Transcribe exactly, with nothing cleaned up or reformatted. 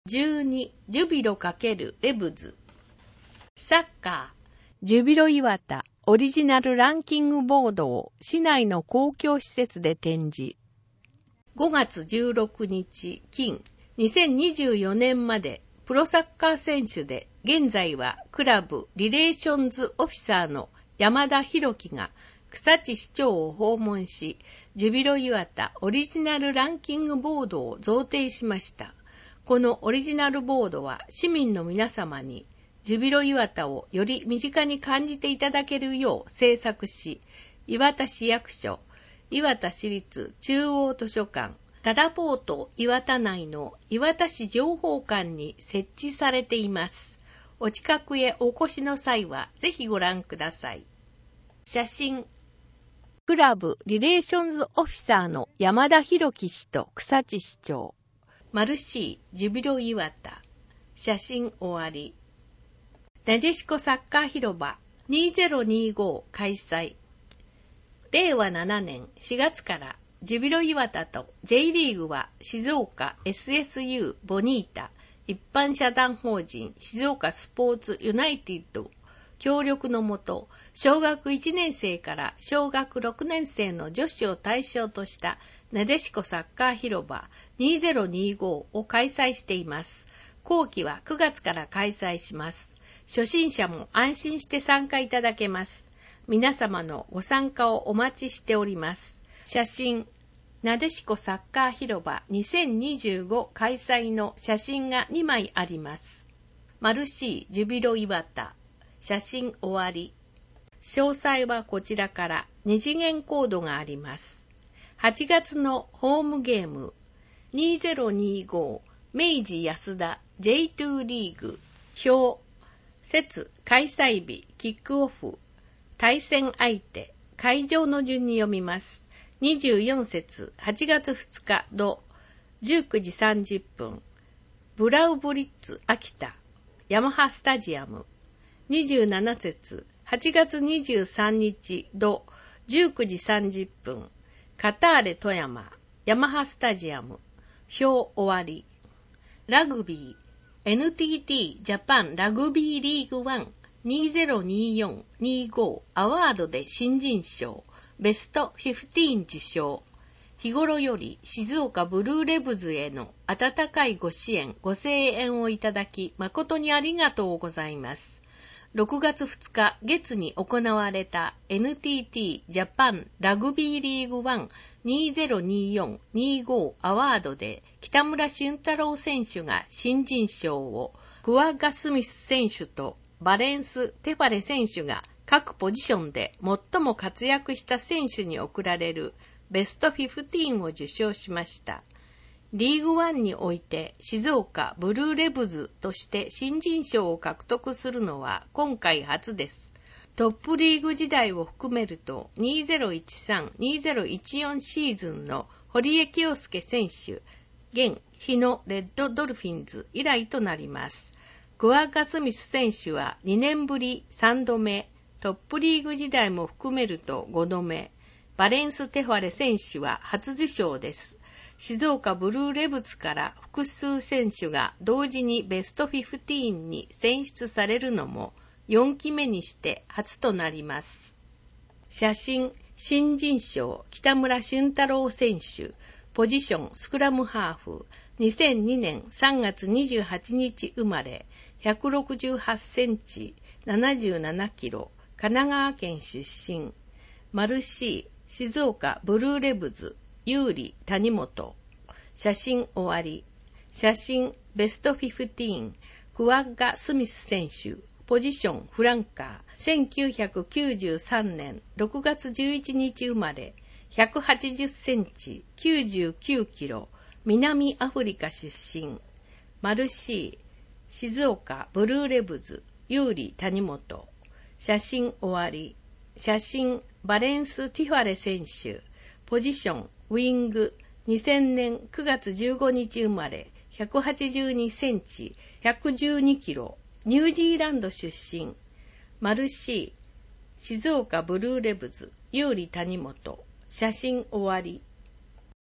じゅうに、ジュビロ×レブズ。サッカー、ジュビロ磐田オリジナルランキングボードを市内の公共施設で展示。ごがつじゅうろくにち金、にせんにじゅうよねんまでプロサッカー選手で、現在はクラブリレーションズオフィサーの山田博樹が草地市長を訪問し、ジュビロ磐田オリジナルランキングボードを贈呈しました。このオリジナルボードは市民の皆様にジュビロ磐田をより身近に感じていただけるよう制作し、磐田市役所、磐田市立中央図書館、ララポート磐田内の磐田市情報館に設置されています。お近くへお越しの際はぜひご覧ください。写真。クラブリレーションズオフィサーの山田博樹氏と草地市長。マルシー、ジュビロ磐田。写真終わり。なでしこサッカー広場にせんにじゅうご開催。れいわななねんしがつからジュビロ磐田と J リーグは静岡 エスエスユー ボニータ一般社団法人静岡スポーツユナイテッド協力のもと、小学いちねん生から小学ろくねん生の女子を対象としたなでしこサッカー広場にせんにじゅうごを開催しています。後期はくがつから開催します。初心者も安心して参加いただけます。皆様のご参加をお待ちしております。写真。なでしこサッカー広場にせんにじゅうご開催の写真がにまいあります。マルシージュビロ磐田。写真終わり。詳細はこちらからに次元コードがあります。はちがつのホームゲームにせんにじゅうご明治安田 ジェイツー リーグ表節開催日キックオフ対戦相手会場の順に読みます。にじゅうよん節はちがつふつか土じゅうくじさんじゅっぷんブラウブリッツ秋田ヤマハスタジアムにじゅうなな節はちがつにじゅうさんにち土じゅうくじさんじゅっぷんカターレ富山ヤマハスタジアム表終わり。ラグビー エヌティーティー ジャパンラグビーリーグワンにせんにじゅうよん にじゅうごアワードで新人賞ベストじゅうご受賞。日頃より静岡ブルーレブズへの温かいご支援ご声援をいただき誠にありがとうございます。ろくがつふつか月に行われた エヌティーティー ジャパンラグビーリーグワンにせんにじゅうよん にじゅうごアワードで北村俊太郎選手が新人賞を、クワガスミス選手とバレンス・テファレ選手が各ポジションで最も活躍した選手に贈られるベストじゅうごを受賞しました。リーグワンにおいて静岡ブルーレブズとして新人賞を獲得するのは今回初です。トップリーグ時代を含めるとにせんじゅうさん にせんじゅうよんシーズンの堀江清介選手、現日野レッドドルフィンズ以来となります。クワガスミス選手はにねんぶりさんどめ、トップリーグ時代も含めるとごどめ、バレンス・テファレ選手は初受賞です。静岡ブルーレブズから複数選手が同時にベストじゅうごに選出されるのもよんきめにして初となります。写真、新人賞北村俊太郎選手、ポジションスクラムハーフ、にせんにねんさんがつにじゅうはちにち生まれ、ひゃくろくじゅうはちセンチ、ななじゅうななキロ、神奈川県出身。マルシー、静岡ブルーレブズ、有利谷本。写真終わり。写真ベストじゅうご、クワッガ・スミス選手、ポジションフランカー、せんきゅうひゃくきゅうじゅうさんねんろくがつじゅういちにち生まれ、ひゃくはちじゅっセンチ、きゅうじゅうきゅうキロ、南アフリカ出身。マルシー、静岡ブルーレブズ、有利谷本。写真終わり。写真バレンス・ティファレ選手、ポジションウィング、にせんねんくがつじゅうごにち生まれ、ひゃくはちじゅうにセンチ、ひゃくじゅうにキロ、ニュージーランド出身。マルシー、静岡ブルーレブズ、有利谷本。写真終わり。